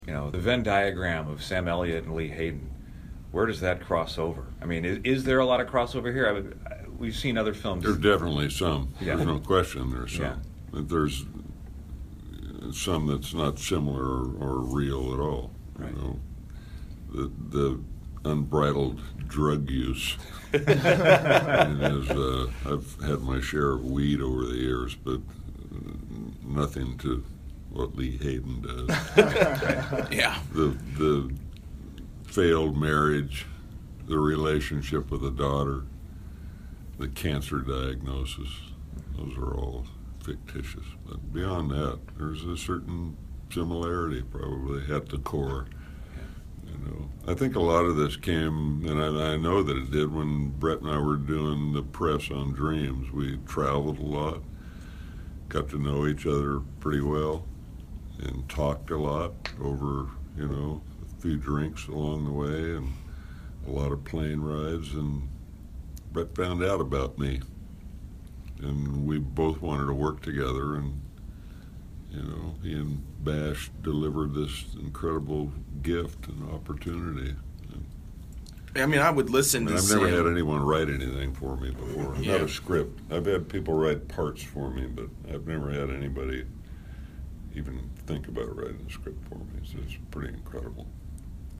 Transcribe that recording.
The Venn diagram of Sam Elliott and Lee Hayden, where does that cross over? I mean, is there a lot of crossover here? We've seen other films. There's definitely some. Yeah. There's no question there's some. Yeah. But there's some that's not similar or real at all. Right. The unbridled drug use. I've had my share of weed over the years, but nothing to what Lee Hayden does. Yeah. The failed marriage, the relationship with a daughter, the cancer diagnosis, those are all fictitious. But beyond that, there's a certain similarity probably at the core. I think a lot of this came, and I know that it did, when Brett and I were doing the press on Dreams. We traveled a lot, got to know each other pretty well, and talked a lot over, a few drinks along the way and a lot of plane rides. And Brett found out about me, and we both wanted to work together. And he and Bash delivered this incredible gift and opportunity. I mean, I would listen to I've Sam. never had anyone write anything for me before. Yeah. Not a script. I've had people write parts for me, but I've never had anybody even think about writing a script for me. So it's pretty incredible.